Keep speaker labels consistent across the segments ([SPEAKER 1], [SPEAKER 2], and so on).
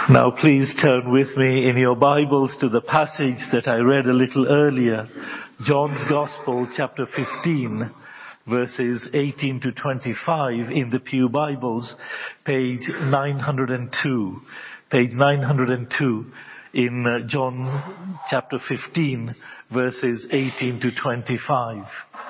[SPEAKER 1] Now please turn with me in your Bibles to the passage that I read a little earlier, John's Gospel, chapter 15, verses 18 to 25 in the Pew Bibles, page 902. Page 902 in John chapter 15, verses 18 to 25.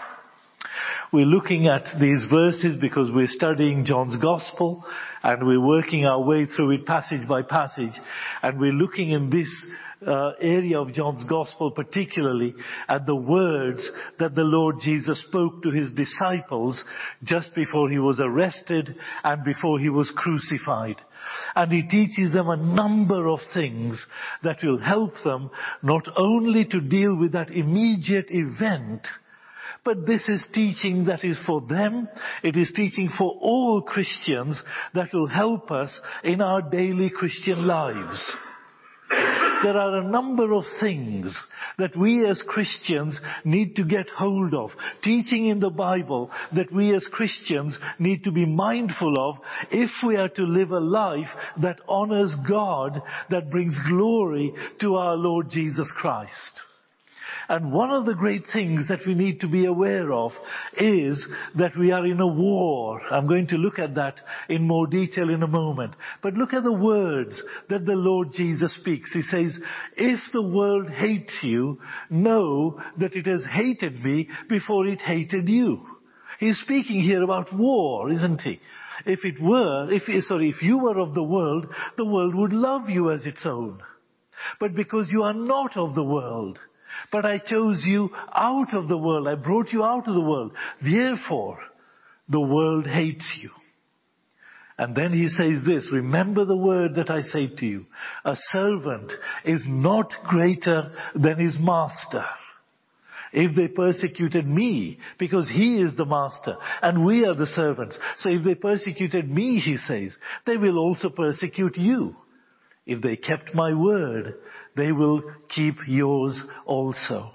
[SPEAKER 1] We're looking at these verses because we're studying John's Gospel and we're working our way through it passage by passage. And we're looking in this area of John's Gospel particularly at the words that the Lord Jesus spoke to his disciples just before he was arrested and before he was crucified. And he teaches them a number of things that will help them not only to deal with that immediate event, but this is teaching that is for them. It is teaching for all Christians that will help us in our daily Christian lives. There are a number of things that we as Christians need to get hold of. Teaching in the Bible that we as Christians need to be mindful of if we are to live a life that honors God, that brings glory to our Lord Jesus Christ. And one of the great things that we need to be aware of is that we are in a war. I'm going to look at that in more detail in a moment. But look at the words that the Lord Jesus speaks. He says, if the world hates you, know that it has hated me before it hated you. He's speaking here about war, isn't he? If you were of the world would love you as its own. But because you are not of the world, but I chose you out of the world. I brought you out of the world. Therefore, the world hates you. And then he says this, remember the word that I say to you. A servant is not greater than his master. If they persecuted me, because he is the master and we are the servants. So if they persecuted me, he says, they will also persecute you. If they kept my word, they will keep yours also.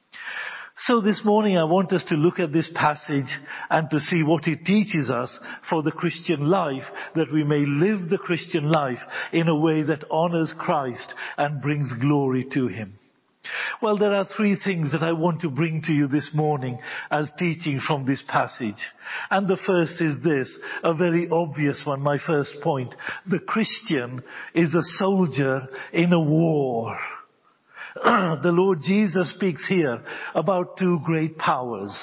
[SPEAKER 1] So this morning I want us to look at this passage and to see what it teaches us for the Christian life, that we may live the Christian life in a way that honors Christ and brings glory to him. Well, there are three things that I want to bring to you this morning as teaching from this passage. And the first is this, a very obvious one, my first point. The Christian is a soldier in a war. The Lord Jesus speaks here about two great powers.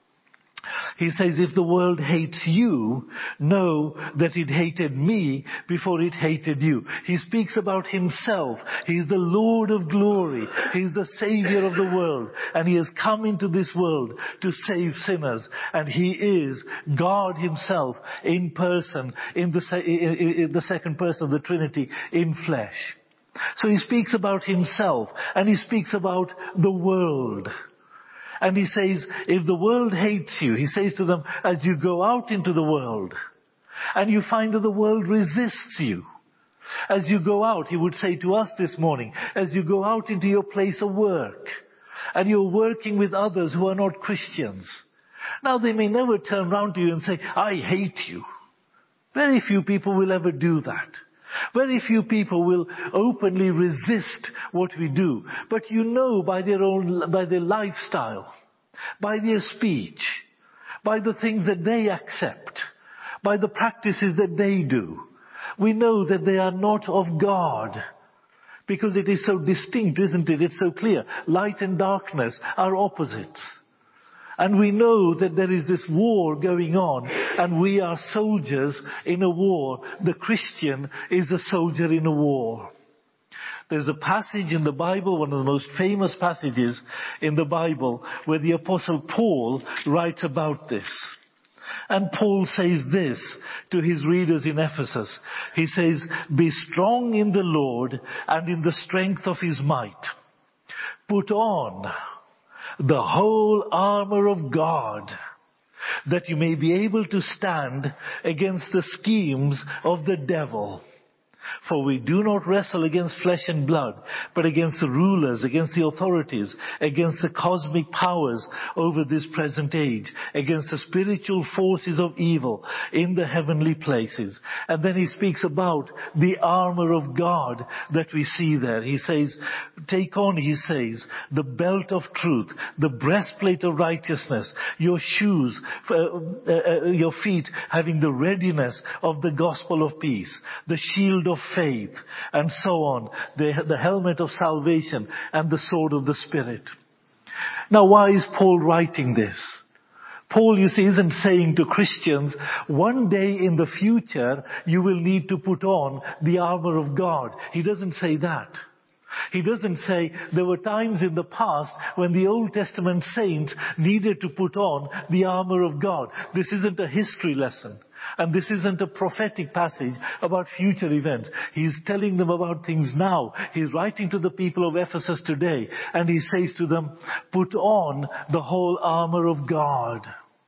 [SPEAKER 1] He says, if the world hates you, know that it hated me before it hated you. He speaks about himself. He's the Lord of glory. He's the Savior of the world. And he has come into this world to save sinners. And he is God himself in person, in the second person of the Trinity, in flesh. So he speaks about himself and he speaks about the world. And he says, if the world hates you, he says to them, as you go out into the world, and you find that the world resists you, as you go out, he would say to us this morning, as you go out into your place of work, and you're working with others who are not Christians. Now they may never turn around to you and say, I hate you. Very few people will ever do that. Very few people will openly resist what we do. But you know by their lifestyle, by their speech, by the things that they accept, by the practices that they do, we know that they are not of God. Because it is so distinct, isn't it? It's so clear. Light and darkness are opposites. And we know that there is this war going on, and we are soldiers in a war. The Christian is a soldier in a war. There's a passage in the Bible, one of the most famous passages in the Bible, where the Apostle Paul writes about this. And Paul says this to his readers in Ephesus. He says, be strong in the Lord and in the strength of his might. Put on the whole armor of God, that you may be able to stand against the schemes of the devil. For we do not wrestle against flesh and blood, but against the rulers, against the authorities, against the cosmic powers over this present age, against the spiritual forces of evil in the heavenly places. And then he speaks about the armor of God that we see there. He says, take on, he says, the belt of truth, the breastplate of righteousness, your shoes, your feet having the readiness of the gospel of peace, the shield of faith, and so on, the helmet of salvation and the sword of the Spirit. Now, why is Paul writing this? Paul, you see, isn't saying to Christians, one day in the future you will need to put on the armor of God. He doesn't say that. He doesn't say there were times in the past when the Old Testament saints needed to put on the armor of God. This isn't a history lesson. And this isn't a prophetic passage about future events. He's telling them about things now. He's writing to the people of Ephesus today. And he says to them, put on the whole armor of God.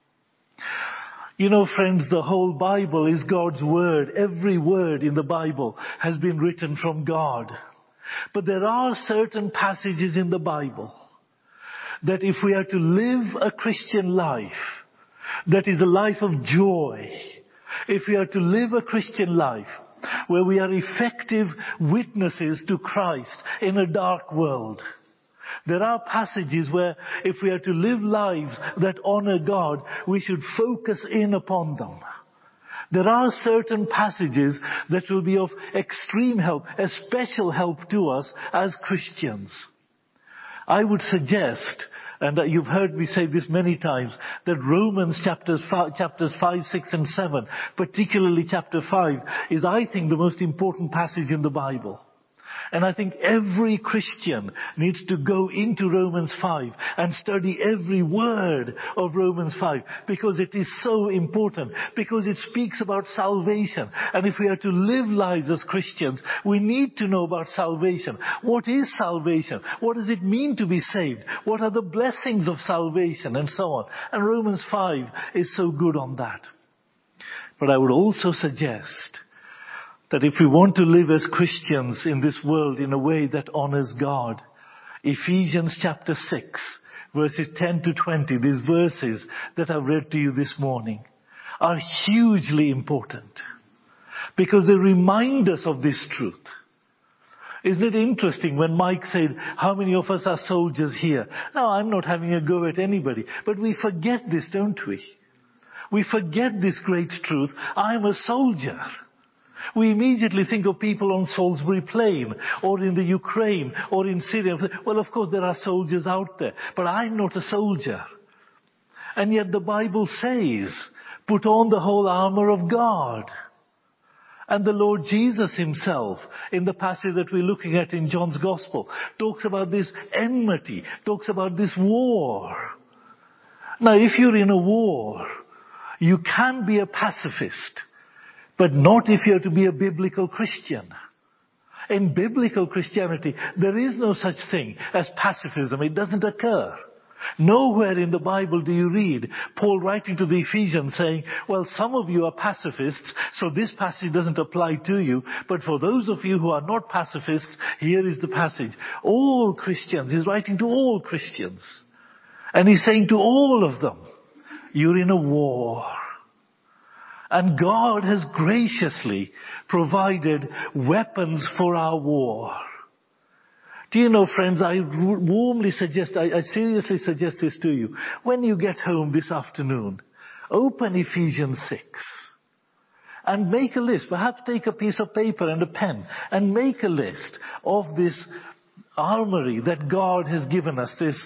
[SPEAKER 1] You know, friends, the whole Bible is God's word. Every word in the Bible has been written from God. But there are certain passages in the Bible that if we are to live a Christian life, that is a life of joy, if we are to live a Christian life where we are effective witnesses to Christ in a dark world, there are passages where if we are to live lives that honor God, we should focus in upon them. There are certain passages that will be of extreme help, a special help to us as Christians. I would suggest, and you've heard me say this many times, that Romans chapters 5, 6 and 7, particularly chapter 5, is, I think, the most important passage in the Bible. And I think every Christian needs to go into Romans 5 and study every word of Romans 5, because it is so important, because it speaks about salvation. And if we are to live lives as Christians, we need to know about salvation. What is salvation? What does it mean to be saved? What are the blessings of salvation? And so on. And Romans 5 is so good on that. But I would also suggest that if we want to live as Christians in this world in a way that honors God, Ephesians chapter 6, verses 10 to 20, these verses that I've read to you this morning, are hugely important because they remind us of this truth. Isn't it interesting when Mike said, how many of us are soldiers here? Now, I'm not having a go at anybody, but we forget this, don't we? We forget this great truth. I'm a soldier. We immediately think of people on Salisbury Plain or in the Ukraine or in Syria. Well, of course, there are soldiers out there, but I'm not a soldier. And yet the Bible says, put on the whole armor of God. And the Lord Jesus himself, in the passage that we're looking at in John's Gospel, talks about this enmity, talks about this war. Now, if you're in a war, you can be a pacifist, but not if you're to be a biblical Christian. In biblical Christianity, there is no such thing as pacifism. It doesn't occur. Nowhere in the Bible do you read Paul writing to the Ephesians saying, well, some of you are pacifists, so this passage doesn't apply to you. But for those of you who are not pacifists, here is the passage. All Christians, he's writing to all Christians. And he's saying to all of them, you're in a war. And God has graciously provided weapons for our war. Do you know, friends, I warmly suggest, I seriously suggest this to you. When you get home this afternoon, open Ephesians 6 and make a list. Perhaps take a piece of paper and a pen and make a list of this armory that God has given us, this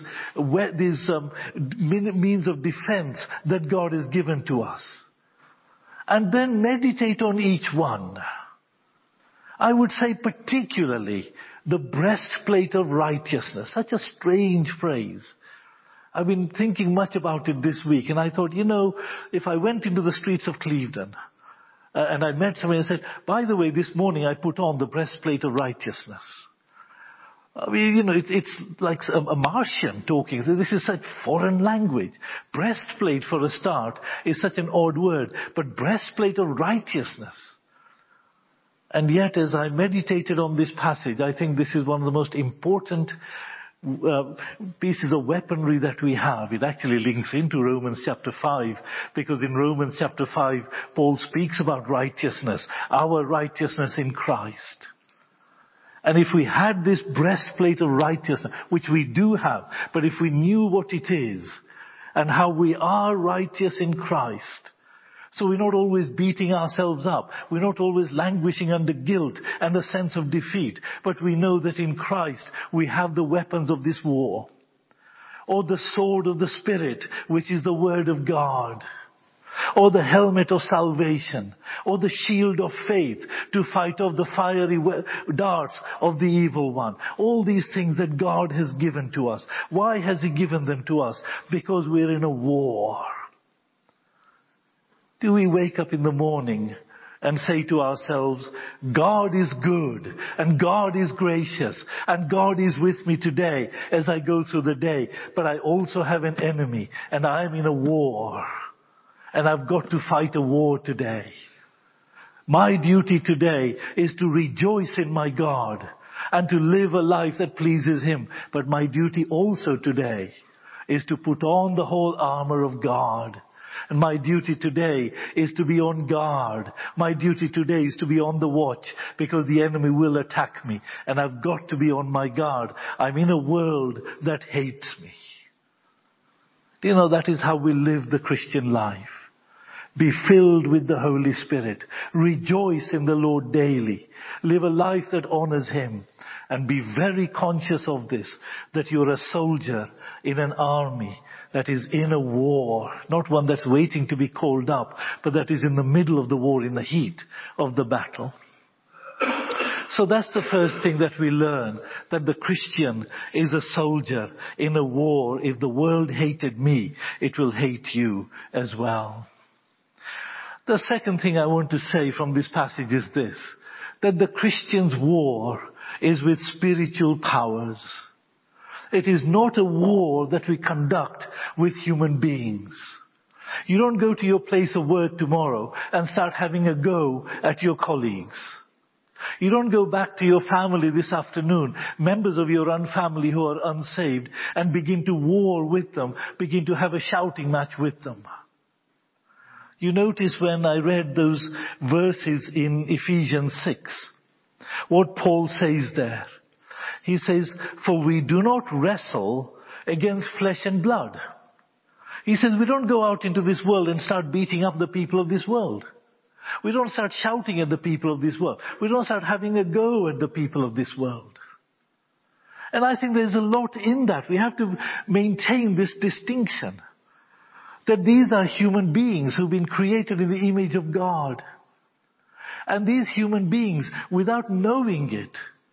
[SPEAKER 1] means of defense that God has given to us. And then meditate on each one. I would say particularly the breastplate of righteousness. Such a strange phrase. I've been thinking much about it this week, and I thought, you know, if I went into the streets of Clevedon and I met somebody and said, by the way, this morning I put on the breastplate of righteousness. I mean, you know, it's like a Martian talking. This is such foreign language. Breastplate, for a start, is such an odd word. But breastplate of righteousness. And yet, as I meditated on this passage, I think this is one of the most important pieces of weaponry that we have. It actually links into Romans chapter 5, because in Romans chapter 5, Paul speaks about righteousness, our righteousness in Christ. And if we had this breastplate of righteousness, which we do have, but if we knew what it is and how we are righteous in Christ, so we're not always beating ourselves up. We're not always languishing under guilt and a sense of defeat. But we know that in Christ we have the weapons of this war. Or the sword of the Spirit, which is the Word of God. Or the helmet of salvation. Or the shield of faith to fight off the fiery darts of the evil one. All these things that God has given to us. Why has He given them to us? Because we're in a war. Do we wake up in the morning and say to ourselves, God is good and God is gracious and God is with me today as I go through the day, but I also have an enemy and I am in a war and I've got to fight a war today. My duty today is to rejoice in my God and to live a life that pleases Him. But my duty also today is to put on the whole armor of God. And my duty today is to be on guard. My duty today is to be on the watch, because the enemy will attack me. And I've got to be on my guard. I'm in a world that hates me. Do you know, that is how we live the Christian life. Be filled with the Holy Spirit. Rejoice in the Lord daily. Live a life that honors Him. And be very conscious of this, that you're a soldier in an army that is in a war. Not one that's waiting to be called up, but that is in the middle of the war, in the heat of the battle. So that's the first thing that we learn, that the Christian is a soldier in a war. If the world hated me, it will hate you as well. The second thing I want to say from this passage is this, that the Christian's war is with spiritual powers. It is not a war that we conduct with human beings. You don't go to your place of work tomorrow and start having a go at your colleagues. You don't go back to your family this afternoon, members of your own family who are unsaved, and begin to war with them, begin to have a shouting match with them. You notice when I read those verses in Ephesians 6, what Paul says there. He says, for we do not wrestle against flesh and blood. He says we don't go out into this world and start beating up the people of this world. We don't start shouting at the people of this world. We don't start having a go at the people of this world. And I think there's a lot in that. We have to maintain this distinction. That these are human beings who've been created in the image of God. And these human beings, without knowing it,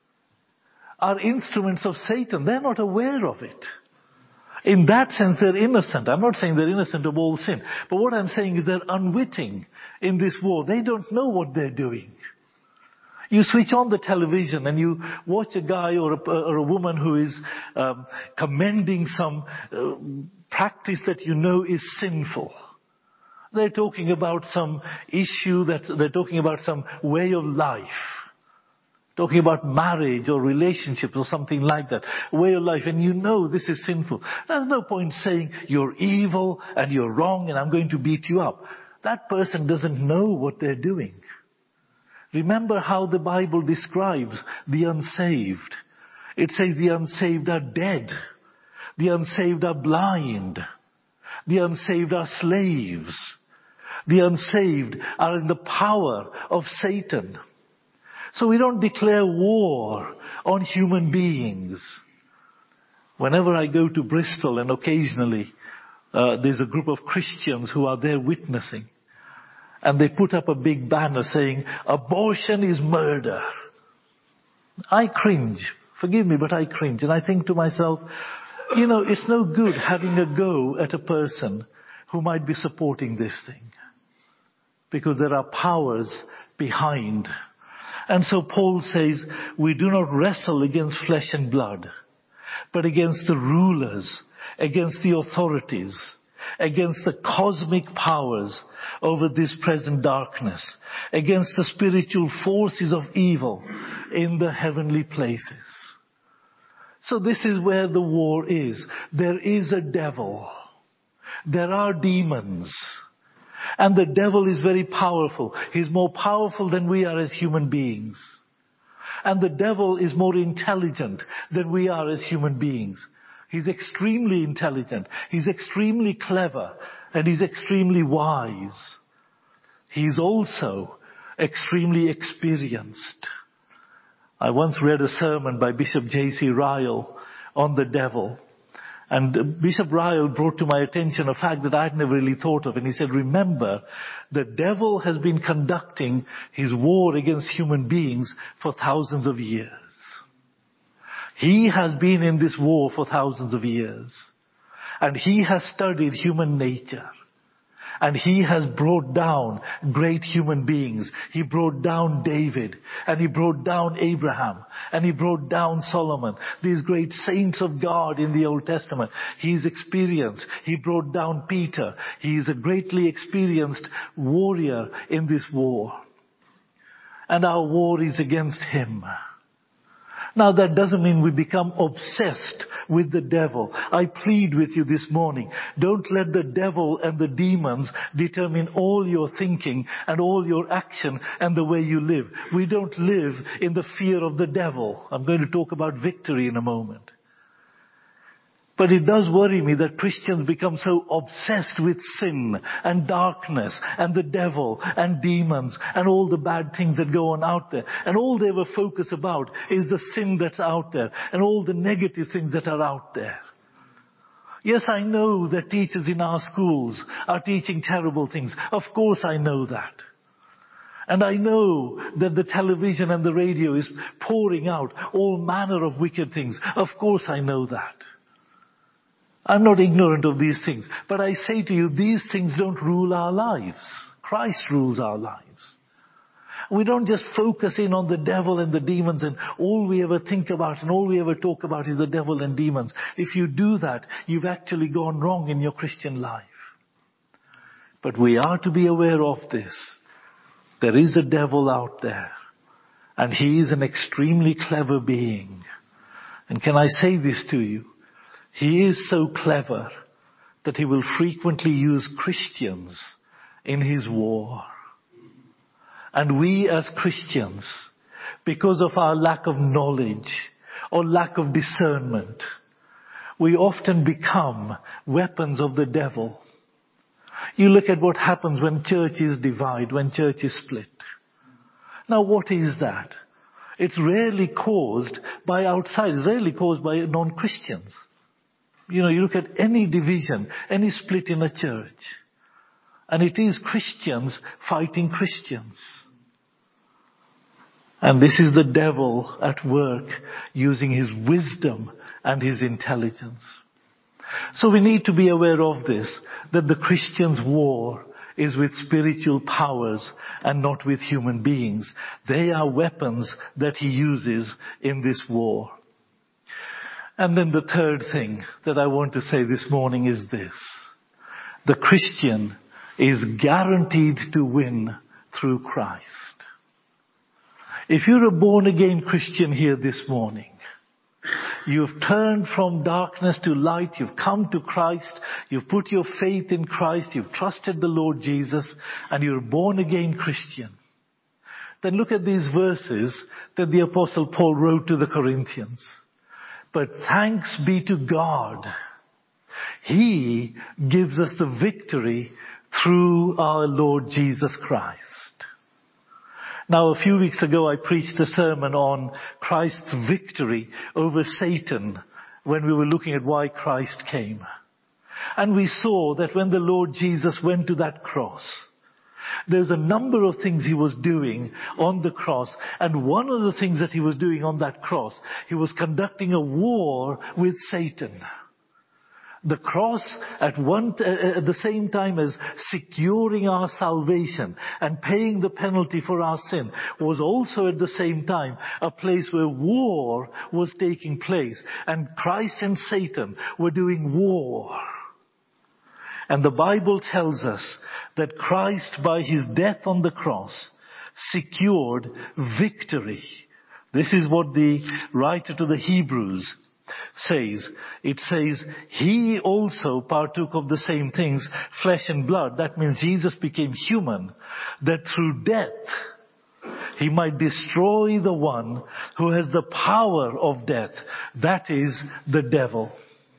[SPEAKER 1] are instruments of Satan. They're not aware of it. In that sense, they're innocent. I'm not saying they're innocent of all sin. But what I'm saying is they're unwitting in this war. They don't know what they're doing. You switch on the television and you watch a guy or a woman who is commending some practice that you know is sinful. They're talking about some issue, they're talking about some way of life. Talking about marriage or relationships or something like that. Way of life, and you know this is sinful. There's no point saying you're evil and you're wrong and I'm going to beat you up. That person doesn't know what they're doing. Remember how the Bible describes the unsaved. It says the unsaved are dead. The unsaved are blind. The unsaved are slaves. The unsaved are in the power of Satan. So we don't declare war on human beings. Whenever I go to Bristol, and occasionally there's a group of Christians who are there witnessing, and they put up a big banner saying, abortion is murder. I cringe. Forgive me, but I cringe. And I think to myself, you know, it's no good having a go at a person who might be supporting this thing. Because there are powers behind. And so Paul says, we do not wrestle against flesh and blood, but against the rulers, against the authorities, against the cosmic powers over this present darkness, against the spiritual forces of evil in the heavenly places. So this is where the war is. There is a devil. There are demons. And the devil is very powerful. He's more powerful than we are as human beings. And the devil is more intelligent than we are as human beings. He's extremely intelligent. He's extremely clever. And he's extremely wise. He's also extremely experienced. I once read a sermon by Bishop J.C. Ryle on the devil. And Bishop Ryle brought to my attention a fact that I had never really thought of. And he said, remember, the devil has been conducting his war against human beings for thousands of years. He has been in this war for thousands of years. And he has studied human nature. And he has brought down great human beings. He brought down David. And he brought down Abraham. And he brought down Solomon. These great saints of God in the Old Testament. He's experienced. He brought down Peter. He is a greatly experienced warrior in this war. And our war is against him. Now that doesn't mean we become obsessed with the devil. I plead with you this morning, don't let the devil and the demons determine all your thinking and all your action and the way you live. We don't live in the fear of the devil. I'm going to talk about victory in a moment. But it does worry me that Christians become so obsessed with sin and darkness and the devil and demons and all the bad things that go on out there. And all they ever focus about is the sin that's out there and all the negative things that are out there. Yes, I know that teachers in our schools are teaching terrible things. Of course I know that. And I know that the television and the radio is pouring out all manner of wicked things. Of course I know that. I'm not ignorant of these things. But I say to you, these things don't rule our lives. Christ rules our lives. We don't just focus in on the devil and the demons and all we ever think about and all we ever talk about is the devil and demons. If you do that, you've actually gone wrong in your Christian life. But we are to be aware of this. There is a devil out there. And he is an extremely clever being. And can I say this to you? He is so clever that he will frequently use Christians in his war. And we as Christians, because of our lack of knowledge or lack of discernment, we often become weapons of the devil. You look at what happens when churches divide, when churches split. Now what is that? It's rarely caused by outsiders, it's rarely caused by non-Christians. You know, you look at any division, any split in a church, and it is Christians fighting Christians. And this is the devil at work using his wisdom and his intelligence. So we need to be aware of this, that the Christian's war is with spiritual powers and not with human beings. They are weapons that he uses in this war. And then the third thing that I want to say this morning is this. The Christian is guaranteed to win through Christ. If you're a born-again Christian here this morning, you've turned from darkness to light, you've come to Christ, you've put your faith in Christ, you've trusted the Lord Jesus, and you're a born-again Christian, then look at these verses that the Apostle Paul wrote to the Corinthians. But thanks be to God. He gives us the victory through our Lord Jesus Christ. Now, a few weeks ago, I preached a sermon on Christ's victory over Satan when we were looking at why Christ came. And we saw that when the Lord Jesus went to that cross, there's a number of things he was doing on the cross. And one of the things that he was doing on that cross, he was conducting a war with Satan. The cross at the same time as securing our salvation and paying the penalty for our sin was also at the same time a place where war was taking place. And Christ and Satan were doing war. And the Bible tells us that Christ, by his death on the cross, secured victory. This is what the writer to the Hebrews says. It says, he also partook of the same things, flesh and blood. That means Jesus became human, that through death he might destroy the one who has the power of death. That is the devil.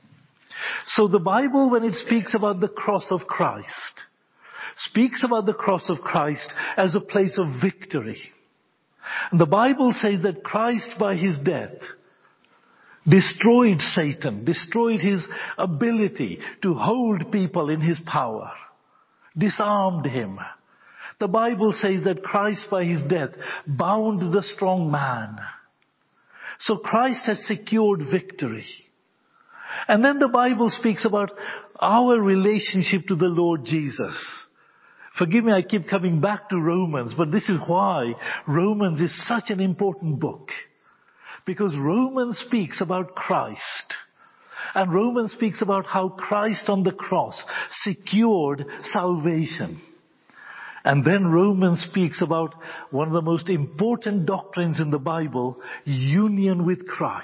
[SPEAKER 1] So the Bible, when it speaks about the cross of Christ, speaks about the cross of Christ as a place of victory. And the Bible says that Christ, by his death, destroyed Satan, destroyed his ability to hold people in his power, disarmed him. The Bible says that Christ, by his death, bound the strong man. So Christ has secured victory. And then the Bible speaks about our relationship to the Lord Jesus. Forgive me, I keep coming back to Romans, but this is why Romans is such an important book. Because Romans speaks about Christ. And Romans speaks about how Christ on the cross secured salvation. And then Romans speaks about one of the most important doctrines in the Bible, union with Christ.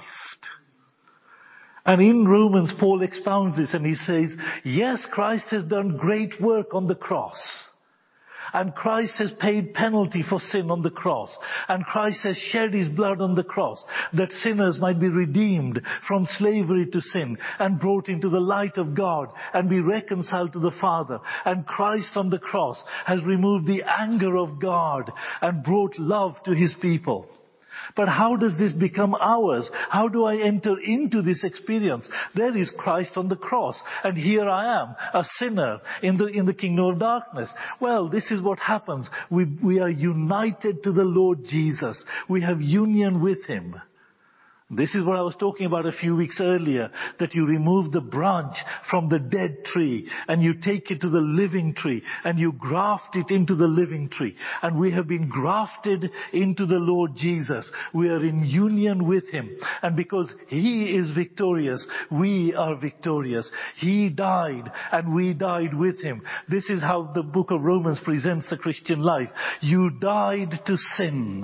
[SPEAKER 1] And in Romans, Paul expounds this and he says, yes, Christ has done great work on the cross. And Christ has paid penalty for sin on the cross. And Christ has shed his blood on the cross that sinners might be redeemed from slavery to sin and brought into the light of God and be reconciled to the Father. And Christ on the cross has removed the anger of God and brought love to his people. But how does this become ours? How do I enter into this experience? There is Christ on the cross, and here I am, a sinner in the kingdom of darkness. Well, this is what happens. We are united to the Lord Jesus. We have union with him. This is what I was talking about a few weeks earlier, that you remove the branch from the dead tree and you take it to the living tree and you graft it into the living tree. And we have been grafted into the Lord Jesus. We are in union with him. And because he is victorious, we are victorious. He died and we died with him. This is how the book of Romans presents the Christian life. You died to sin.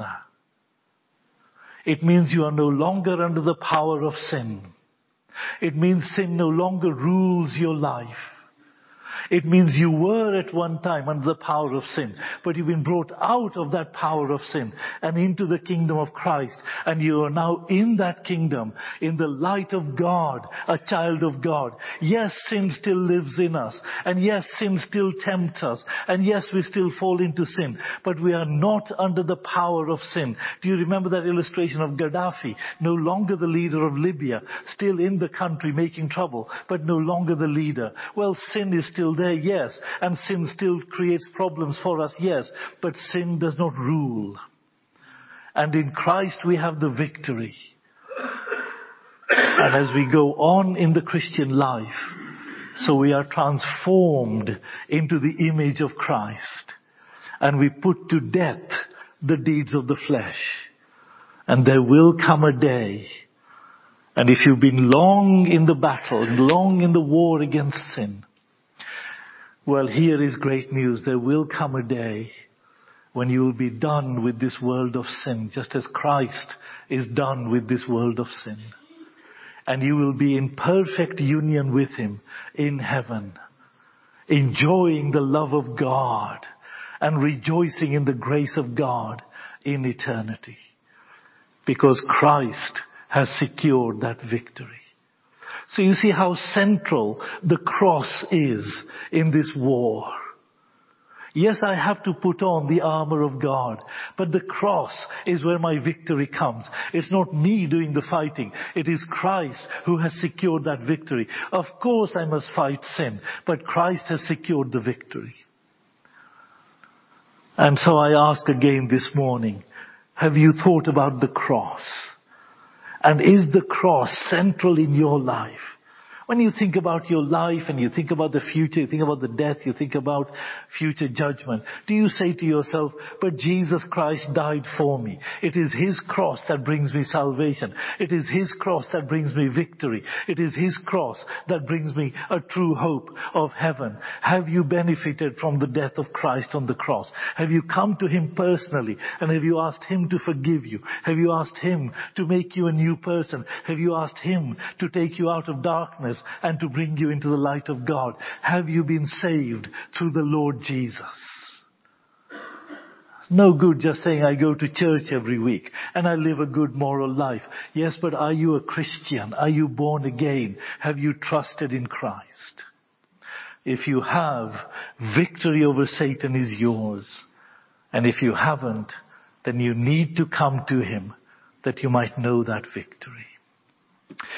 [SPEAKER 1] It means you are no longer under the power of sin. It means sin no longer rules your life. It means you were at one time under the power of sin, but you've been brought out of that power of sin and into the kingdom of Christ. And you are now in that kingdom, in the light of God, a child of God. Yes, sin still lives in us. And yes, sin still tempts us. And yes, we still fall into sin. But we are not under the power of sin. Do you remember that illustration of Gaddafi? No longer the leader of Libya, still in the country making trouble, but no longer the leader. Well, sin is still there, yes, and sin still creates problems for us, yes, but sin does not rule. And in Christ we have the victory. And as we go on in the Christian life, so we are transformed into the image of Christ. And we put to death the deeds of the flesh. And there will come a day, and if you've been long in the battle, long in the war against sin, well, here is great news. There will come a day when you will be done with this world of sin, just as Christ is done with this world of sin. And you will be in perfect union with him in heaven, enjoying the love of God and rejoicing in the grace of God in eternity. Because Christ has secured that victory. So you see how central the cross is in this war. Yes, I have to put on the armor of God, but the cross is where my victory comes. It's not me doing the fighting. It is Christ who has secured that victory. Of course I must fight sin, but Christ has secured the victory. And so I ask again this morning, have you thought about the cross? And is the cross central in your life? When you think about your life and you think about the future, you think about the death, you think about future judgment, do you say to yourself, but Jesus Christ died for me. It is His cross that brings me salvation. It is His cross that brings me victory. It is His cross that brings me a true hope of heaven. Have you benefited from the death of Christ on the cross? Have you come to Him personally and have you asked Him to forgive you? Have you asked Him to make you a new person? Have you asked Him to take you out of darkness and to bring you into the light of God? Have you been saved through the Lord Jesus? No good just saying, I go to church every week and I live a good moral life. Yes, but are you a Christian? Are you born again? Have you trusted in Christ? If you have, victory over Satan is yours. And if you haven't, then you need to come to Him that you might know that victory.